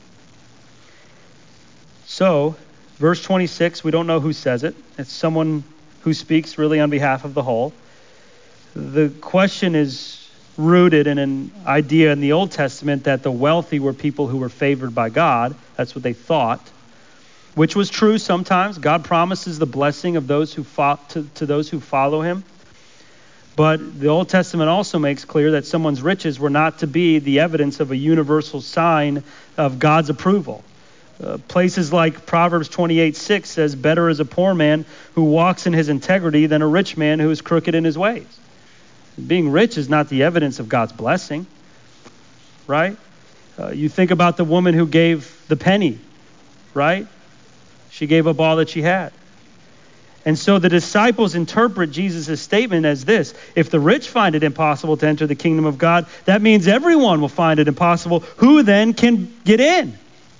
So, verse 26, we don't know who says it. It's someone who speaks really on behalf of the whole. The question is rooted in an idea in the Old Testament that the wealthy were people who were favored by God. That's what they thought, which was true sometimes. God promises the blessing of those who to those who follow him. But the Old Testament also makes clear that someone's riches were not to be the evidence of a universal sign of God's approval. Places like Proverbs 28:6 says, "Better is a poor man who walks in his integrity than a rich man who is crooked in his ways." Being rich is not the evidence of God's blessing, right? You think about the woman who gave the penny, right? She gave up all that she had. And so the disciples interpret Jesus' statement as this: if the rich find it impossible to enter the kingdom of God, that means everyone will find it impossible. Who then can get in?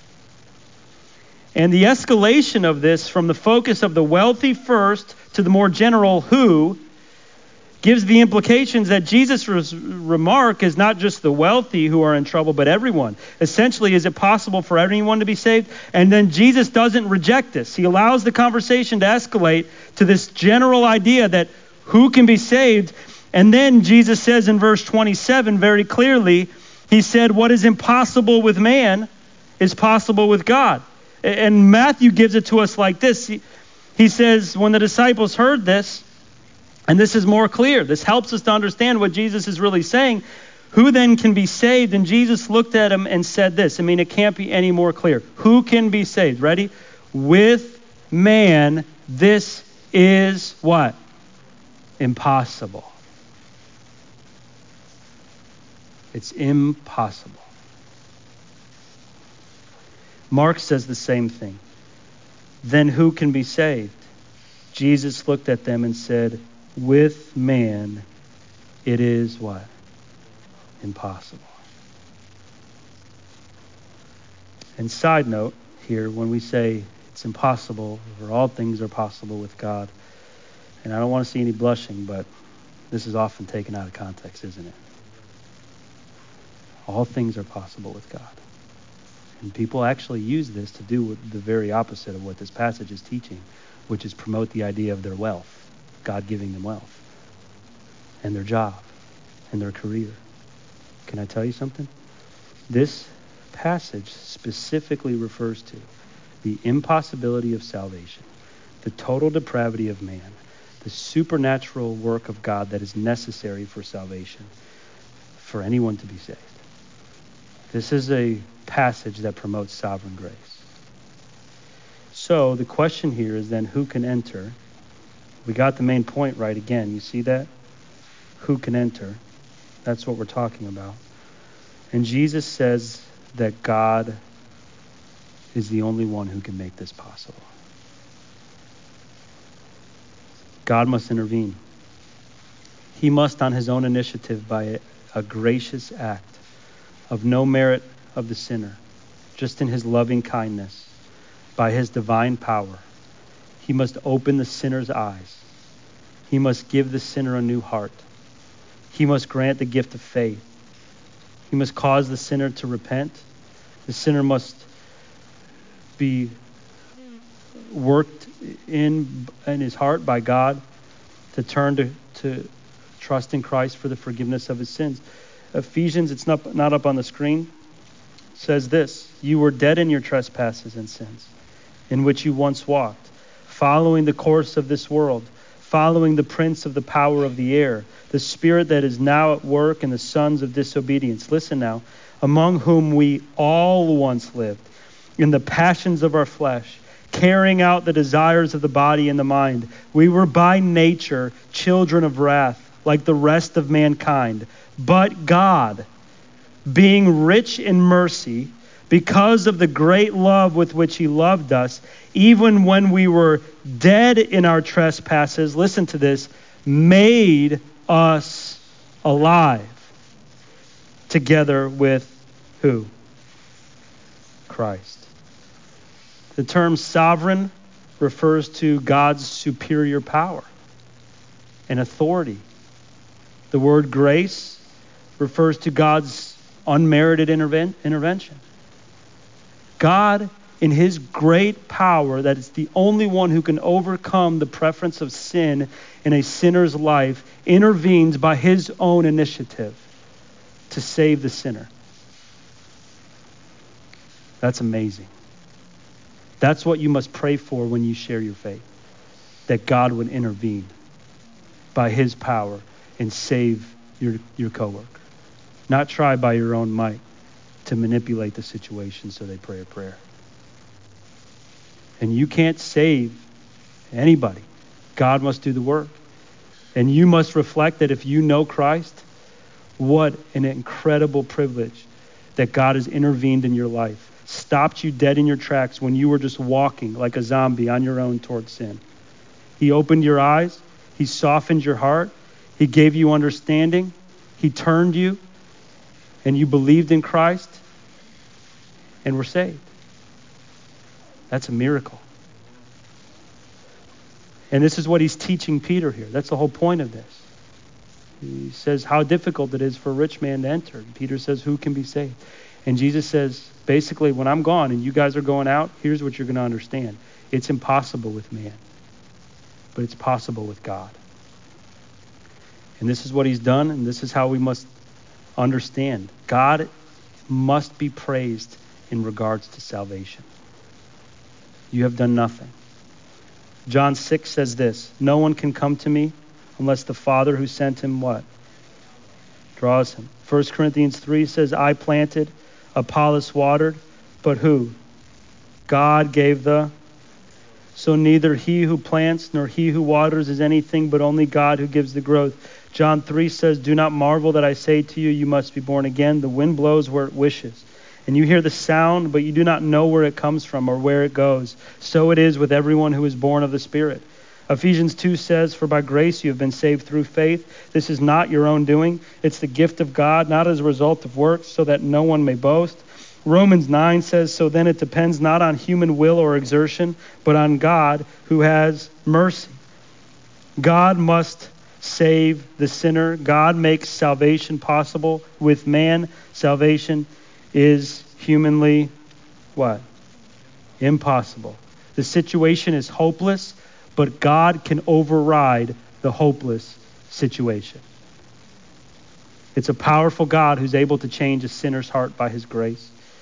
And the escalation of this from the focus of the wealthy first to the more general who gives the implications that Jesus' remark is not just the wealthy who are in trouble, but everyone. Essentially, is it possible for anyone to be saved? And then Jesus doesn't reject this. He allows the conversation to escalate to this general idea that who can be saved. And then Jesus says in verse 27 very clearly, he said, "What is impossible with man is possible with God." And Matthew gives it to us like this. He says, when the disciples heard this, and this is more clear, this helps us to understand what Jesus is really saying, who then can be saved? And Jesus looked at him and said this. I mean, it can't be any more clear. Who can be saved? Ready? With man, this is what? Impossible. It's impossible. Mark says the same thing. Then who can be saved? Jesus looked at them and said, with man, it is what? Impossible. And side note here, when we say it's impossible, or all things are possible with God, and I don't want to see any blushing, but this is often taken out of context, isn't it? All things are possible with God. And people actually use this to do the very opposite of what this passage is teaching, which is promote the idea of their wealth, God giving them wealth, and their job, and their career. Can I tell you something? This passage specifically refers to the impossibility of salvation, the total depravity of man, the supernatural work of God that is necessary for salvation, for anyone to be saved. This is a passage that promotes sovereign grace. So the question here is then, who can enter? We got the main point right again. You see that? Who can enter? That's what we're talking about. And Jesus says that God is the only one who can make this possible. God must intervene. He must, on his own initiative, by a gracious act of no merit of the sinner, just in his loving kindness, by his divine power, he must open the sinner's eyes. He must give the sinner a new heart. He must grant the gift of faith. He must cause the sinner to repent. The sinner must be worked in his heart by God to turn to trust in Christ for the forgiveness of his sins. Ephesians, it's not up on the screen, says this: you were dead in your trespasses and sins, in which you once walked, following the course of this world, following the prince of the power of the air, the spirit that is now at work in the sons of disobedience. Listen now, among whom we all once lived, in the passions of our flesh, carrying out the desires of the body and the mind. We were by nature children of wrath, like the rest of mankind. But God, being rich in mercy, because of the great love with which he loved us, even when we were dead in our trespasses, listen to this, made us alive together with who? Christ. The term sovereign refers to God's superior power and authority. The word grace refers to God's unmerited intervention. God, in his great power, that is the only one who can overcome the preference of sin in a sinner's life, intervenes by his own initiative to save the sinner. That's amazing. That's what you must pray for when you share your faith, that God would intervene by his power and save your coworker. Not try by your own might to manipulate the situation so they pray a prayer. And you can't save anybody. God must do the work. And you must reflect that if you know Christ, what an incredible privilege that God has intervened in your life, stopped you dead in your tracks when you were just walking like a zombie on your own towards sin. He opened your eyes. He softened your heart. He gave you understanding. He turned you, and you believed in Christ and were saved. That's a miracle. And this is what he's teaching Peter here. That's the whole point of this. He says how difficult it is for a rich man to enter. And Peter says, who can be saved? And Jesus says, basically, when I'm gone and you guys are going out, here's what you're going to understand. It's impossible with man, but it's possible with God. And this is what he's done, and this is how we must understand. God must be praised in regards to salvation. You have done nothing. John 6 says this: no one can come to me unless the Father who sent him what? Draws him. 1 Corinthians 3 says, I planted, Apollos watered, but who? God gave the... So neither he who plants nor he who waters is anything, but only God who gives the growth. John 3 says, do not marvel that I say to you, you must be born again. The wind blows where it wishes, and you hear the sound, but you do not know where it comes from or where it goes. So it is with everyone who is born of the Spirit. Ephesians 2 says, for by grace you have been saved through faith. This is not your own doing. It's the gift of God, not as a result of works, so that no one may boast. Romans 9 says, so then it depends not on human will or exertion, but on God who has mercy. God must save the sinner. God makes salvation possible. With man, salvation is humanly what? Impossible. The situation is hopeless, but God can override the hopeless situation. It's a powerful God who's able to change a sinner's heart by his grace.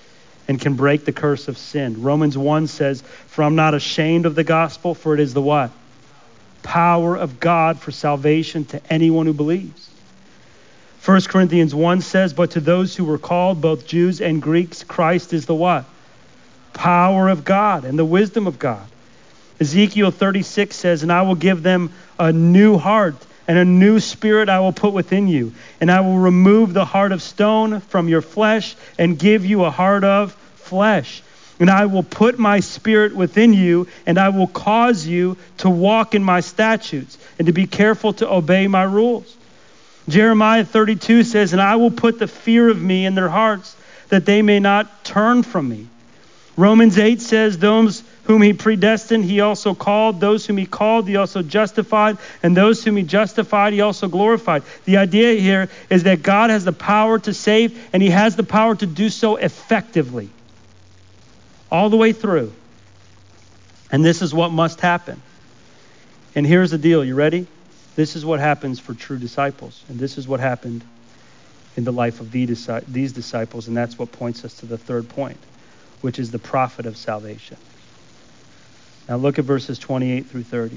and can break the curse of sin. Romans 1 says, "For I'm not ashamed of the gospel, for it is the" what? Power of God for salvation to anyone who believes. 1 Corinthians 1 says, "But to those who were called, both Jews and Greeks, Christ is the" what? Power of God and the wisdom of God. Ezekiel 36 says, "And I will give them a new heart, and a new spirit I will put within you. And I will remove the heart of stone from your flesh and give you a heart of flesh. And I will put my spirit within you, and I will cause you to walk in my statutes and to be careful to obey my rules." Jeremiah 32 says, "And I will put the fear of me in their hearts, that they may not turn from me." Romans 8 says, "Those whom he predestined, he also called. Those whom he called, he also justified. And those whom he justified, he also glorified." The idea here is that God has the power to save, and he has the power to do so effectively. All the way through. And this is what must happen. And here's the deal. You ready? This is what happens for true disciples. And this is what happened in the life of these disciples. And that's what points us to the third point, which is the prophet of salvation. Now look at verses 28 through 30.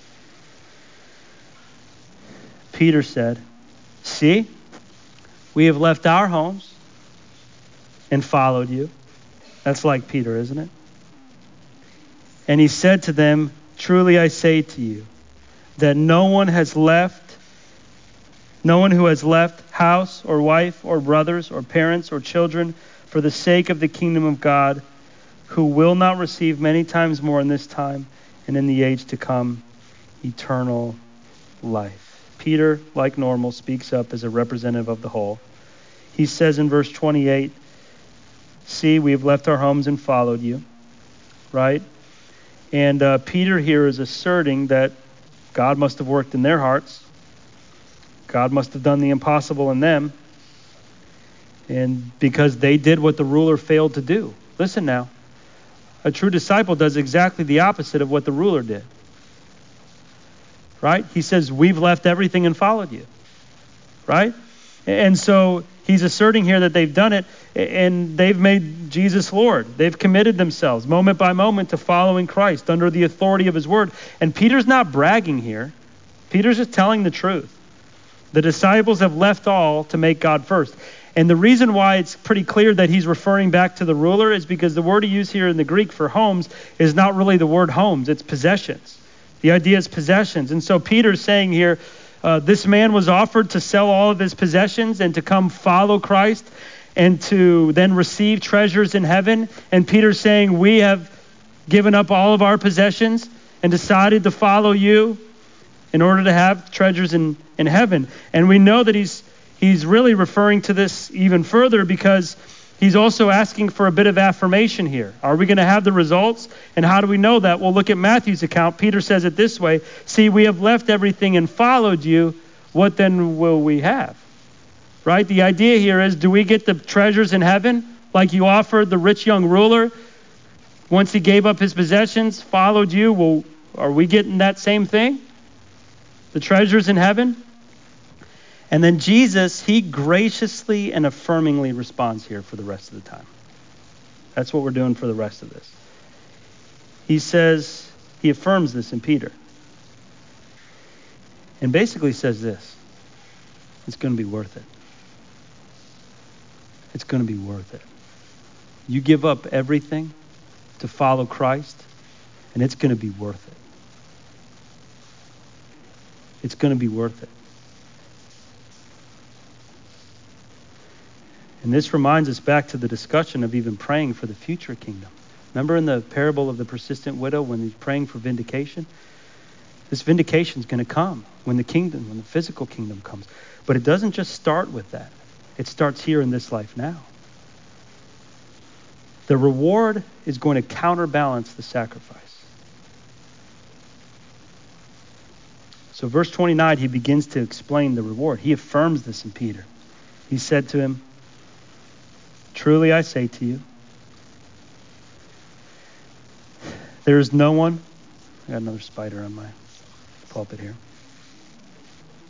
Peter said, "See, we have left our homes and followed you." That's like Peter, isn't it? "And he said to them, 'Truly I say to you, that no one who has left house or wife or brothers or parents or children for the sake of the kingdom of God, who will not receive many times more in this time and in the age to come eternal life." Peter, like normal, speaks up as a representative of the whole. He says in verse 28, "See, we have left our homes and followed you," right? And Peter here is asserting that God must have worked in their hearts. God must have done the impossible in them. And because they did what the ruler failed to do. Listen now. A true disciple does exactly the opposite of what the ruler did. Right? He says, "We've left everything and followed you." Right? And so he's asserting here that they've done it and they've made Jesus Lord. They've committed themselves moment by moment to following Christ under the authority of his word. And Peter's not bragging here. Peter's just telling the truth. The disciples have left all to make God first. And the reason why it's pretty clear that he's referring back to the ruler is because the word he used here in the Greek for homes is not really the word homes, it's possessions. The idea is possessions. And so Peter's saying here, this man was offered to sell all of his possessions and to come follow Christ and to then receive treasures in heaven. And Peter's saying, we have given up all of our possessions and decided to follow you in order to have treasures in heaven. And we know that he's really referring to this even further because he's also asking for a bit of affirmation here. Are we going to have the results? And how do we know that? Well, look at Matthew's account. Peter says it this way, "See, we have left everything and followed you. What then will we have?" Right? The idea here is, do we get the treasures in heaven like you offered the rich young ruler once he gave up his possessions, followed you? Well, are we getting that same thing? The treasures in heaven? And then Jesus, he graciously and affirmingly responds here for the rest of the time. That's what we're doing for the rest of this. He says, he affirms this in Peter. And basically says this, it's going to be worth it. It's going to be worth it. You give up everything to follow Christ, and it's going to be worth it. It's going to be worth it. And this reminds us back to the discussion of even praying for the future kingdom. Remember in the parable of the persistent widow when he's praying for vindication? This vindication is going to come when the physical kingdom comes. But it doesn't just start with that. It starts here in this life now. The reward is going to counterbalance the sacrifice. So verse 29, he begins to explain the reward. He affirms this in Peter. He said to him, "Truly I say to you, there is no one." I got another spider on my pulpit here.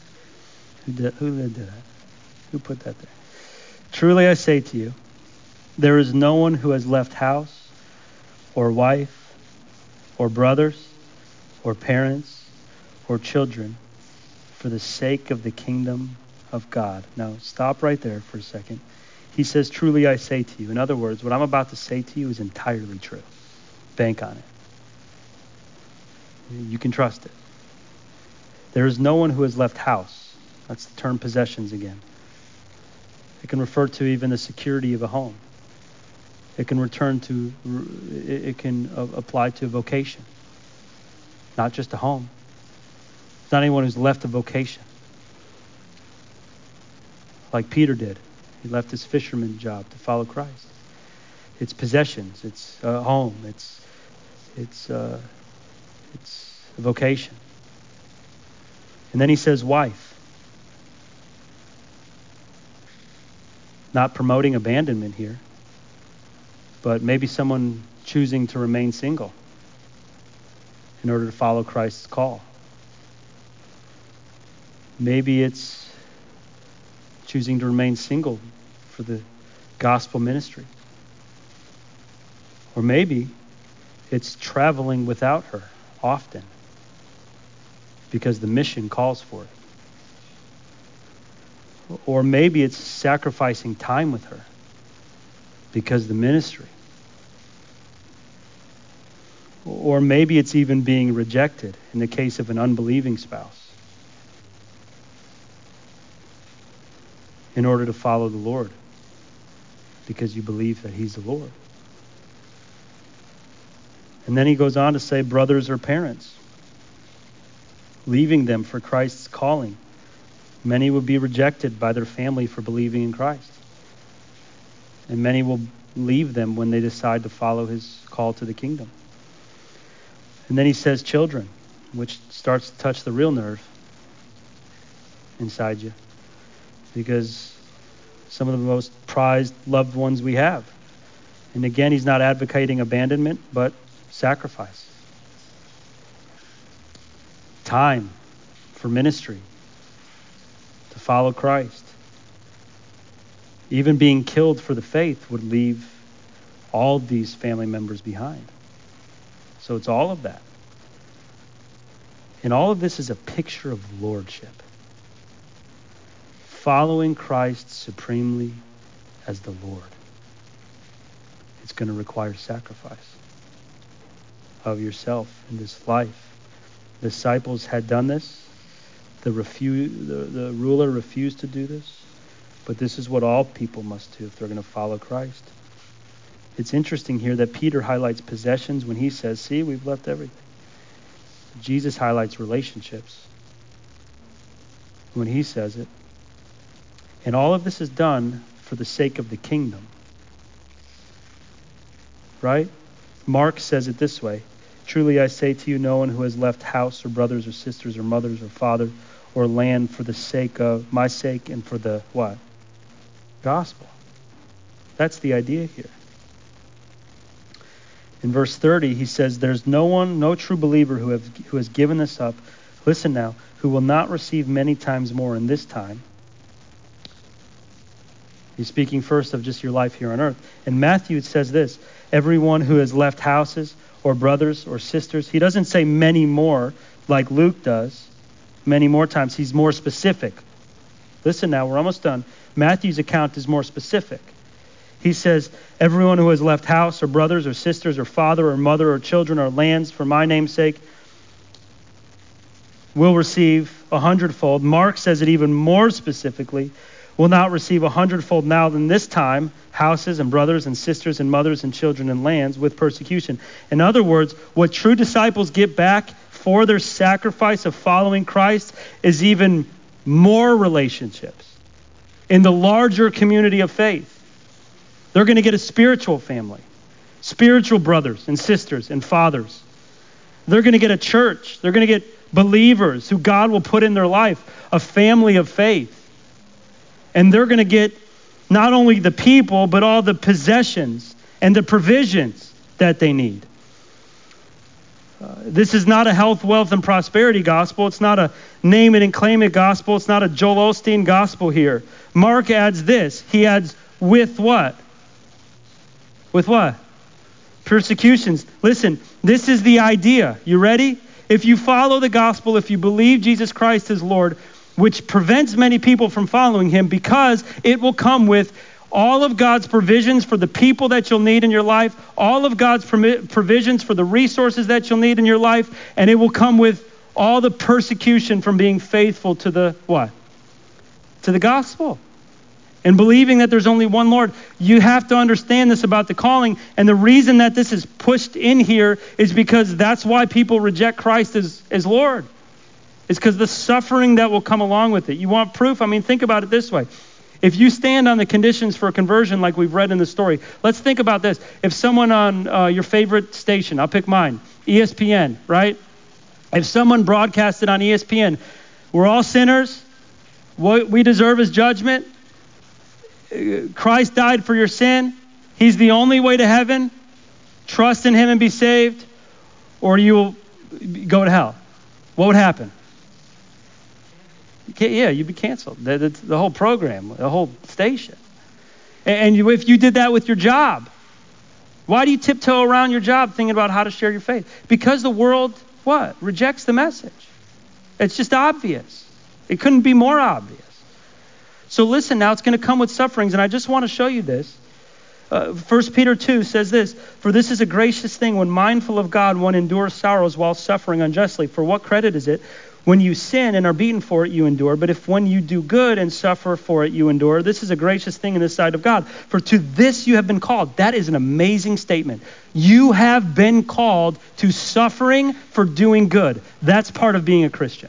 Who did that? Who put that there? "Truly I say to you, There is no one who has left house or wife or brothers or parents or children for the sake of the kingdom of God. Now, stop right there for a second. He says, truly I say to you. In other words, what I'm about to say to you is entirely true. Bank on it. You can trust it. There is no one who has left house. That's the term possessions again. It can refer to even the security of a home. It can apply to a vocation. Not just a home. It's not anyone who's left a vocation. Like Peter did. He left his fisherman job to follow Christ. It's possessions. It's a home. It's a vocation. And then he says wife. Not promoting abandonment here, but maybe someone choosing to remain single in order to follow Christ's call. Maybe it's choosing to remain single for the gospel ministry. Or maybe it's traveling without her often because the mission calls for it. Or maybe it's sacrificing time with her because the ministry. Or maybe it's even being rejected in the case of an unbelieving spouse in order to follow the Lord because you believe that he's the Lord. And then he goes on to say brothers or parents, leaving them for Christ's calling. Many will be rejected by their family for believing in Christ. And many will leave them when they decide to follow his call to the kingdom. And then he says children, which starts to touch the real nerve inside you. Because some of the most prized loved ones we have. And again, he's not advocating abandonment, but sacrifice. Time for ministry. To follow Christ. Even being killed for the faith would leave all these family members behind. So it's all of that. And all of this is a picture of lordship. Following Christ supremely as the Lord. It's going to require sacrifice of yourself in this life. The disciples had done this. The ruler refused to do this. But this is what all people must do if they're going to follow Christ. It's interesting here that Peter highlights possessions when he says, see, we've left everything. Jesus highlights relationships when he says it. And all of this is done for the sake of the kingdom. Right? Mark says it this way. Truly I say to you, no one who has left house or brothers or sisters or mothers or father or land for the sake of my sake and for the what? Gospel. That's the idea here. In verse 30, he says, there's no true believer who has given this up, listen now, who will not receive many times more in this time. He's speaking first of just your life here on earth. In Matthew, it says this, everyone who has left houses or brothers or sisters. He doesn't say many more like Luke does, many more times. He's more specific. Listen now, we're almost done. Matthew's account is more specific. He says, everyone who has left house or brothers or sisters or father or mother or children or lands for my name's sake will receive 100-fold. Mark says it even more specifically, will not receive 100-fold now than this time, houses and brothers and sisters and mothers and children and lands with persecution. In other words, what true disciples get back for their sacrifice of following Christ is even more relationships in the larger community of faith. They're going to get a spiritual family, spiritual brothers and sisters and fathers. They're going to get a church. They're going to get believers who God will put in their life, a family of faith. And they're going to get not only the people, but all the possessions and the provisions that they need. This is not a health, wealth, and prosperity gospel. It's not a name it and claim it gospel. It's not a Joel Osteen gospel here. Mark adds this. He adds with what? With what? Persecutions. Listen, this is the idea. You ready? If you follow the gospel, if you believe Jesus Christ is Lord, which prevents many people from following him, because it will come with all of God's provisions for the people that you'll need in your life, all of God's provisions for the resources that you'll need in your life, and it will come with all the persecution from being faithful to the what? To the gospel. And believing that there's only one Lord. You have to understand this about the calling. And the reason that this is pushed in here is because that's why people reject Christ as Lord. It's because the suffering that will come along with it. You want proof? I mean, think about it this way. If you stand on the conditions for conversion like we've read in the story, let's think about this. If someone on your favorite station, I'll pick mine, ESPN, right? If someone broadcasted on ESPN, we're all sinners, what we deserve is judgment, Christ died for your sin, he's the only way to heaven, trust in him and be saved, or you will go to hell. What would happen? You'd be canceled. The whole program, the whole station. And if you did that with your job, why do you tiptoe around your job thinking about how to share your faith? Because the world, what? Rejects the message. It's just obvious. It couldn't be more obvious. So listen, now it's going to come with sufferings, and I just want to show you this. 1 Peter 2 says this, "For this is a gracious thing when mindful of God one endures sorrows while suffering unjustly. For what credit is it when you sin and are beaten for it you endure? But if when you do good and suffer for it you endure, this is a gracious thing in the sight of God. For to this you have been called." That is an amazing statement. You have been called to suffering for doing good. That's part of being a Christian.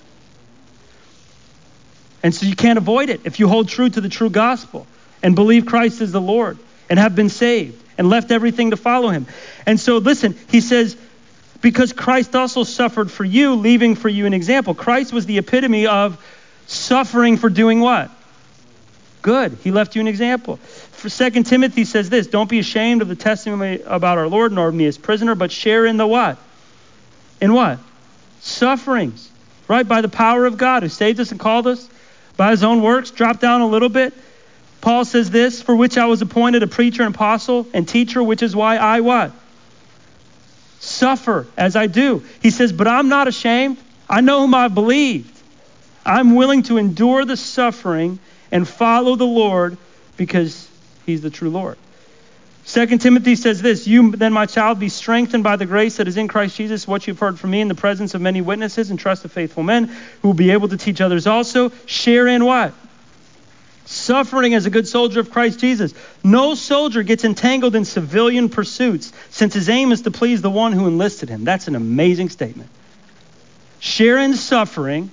And so you can't avoid it if you hold true to the true gospel and believe Christ is the Lord and have been saved and left everything to follow him. And so listen, he says, because Christ also suffered for you, leaving for you an example. Christ was the epitome of suffering for doing what? Good. He left you an example. For 2 Timothy says this, "Don't be ashamed of the testimony about our Lord, nor of me as prisoner, but share in the what? In what? Sufferings. Right? By the power of God who saved us and called us by his own works." Drop down a little bit. Paul says this, "For which I was appointed a preacher and apostle and teacher, which is why I what? Suffer as I do." He says, "But I'm not ashamed. I know whom I've believed. I'm willing to endure the suffering and follow the Lord because he's the true Lord." 2 Timothy says this, "You then, my child, be strengthened by the grace that is in Christ Jesus, what you've heard from me in the presence of many witnesses, and trust the faithful men who will be able to teach others also. Share in what? Suffering as a good soldier of Christ Jesus. No soldier gets entangled in civilian pursuits, since his aim is to please the one who enlisted him." That's an amazing statement. Share in suffering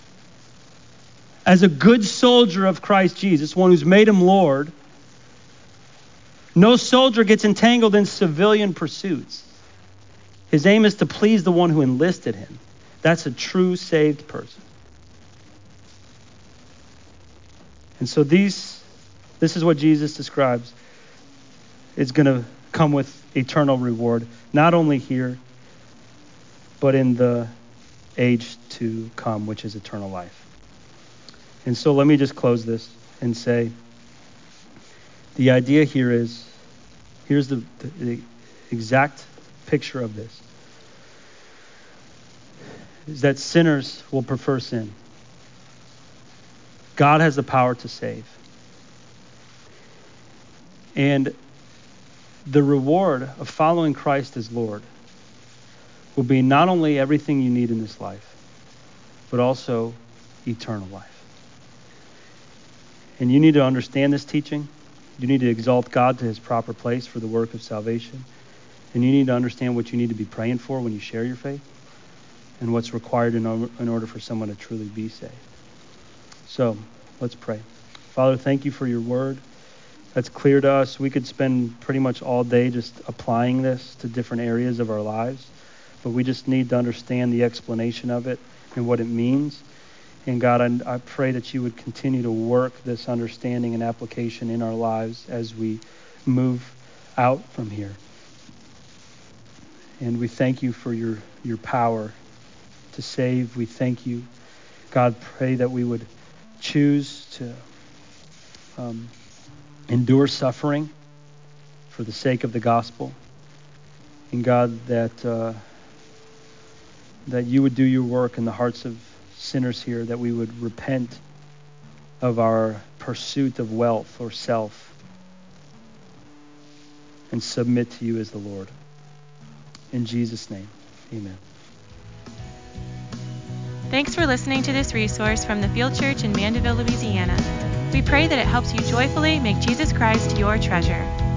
as a good soldier of Christ Jesus, one who's made him Lord. No soldier gets entangled in civilian pursuits. His aim is to please the one who enlisted him. That's a true saved person. And so this is what Jesus describes. It's going to come with eternal reward, not only here, but in the age to come, which is eternal life. And so let me just close this and say, the idea here is, here's the exact picture of this, is that sinners will prefer sin. God has the power to save. And the reward of following Christ as Lord will be not only everything you need in this life, but also eternal life. And you need to understand this teaching. You need to exalt God to his proper place for the work of salvation. And you need to understand what you need to be praying for when you share your faith and what's required in order for someone to truly be saved. So let's pray. Father, thank you for your word. That's clear to us. We could spend pretty much all day just applying this to different areas of our lives, but we just need to understand the explanation of it and what it means. And God, I pray that you would continue to work this understanding and application in our lives as we move out from here. And we thank you for your power to save. We thank you. God, pray that we would choose to endure suffering for the sake of the gospel. And God, that you would do your work in the hearts of sinners here, that we would repent of our pursuit of wealth or self and submit to you as the Lord. In Jesus' name, amen. Thanks for listening to this resource from the Field Church in Mandeville, Louisiana. We pray that it helps you joyfully make Jesus Christ your treasure.